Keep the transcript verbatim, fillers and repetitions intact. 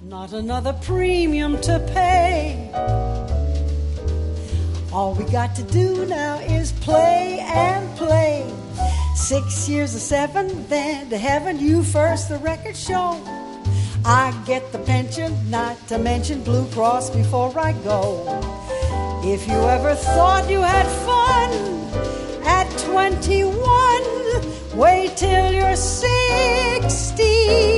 not another premium to pay. All we got to do now is play and play. Six years or seven, then to heaven, you first, the record show. I get the pension, not to mention Blue Cross before I go. If you ever thought you had fun at twenty-one, wait till you're sixty.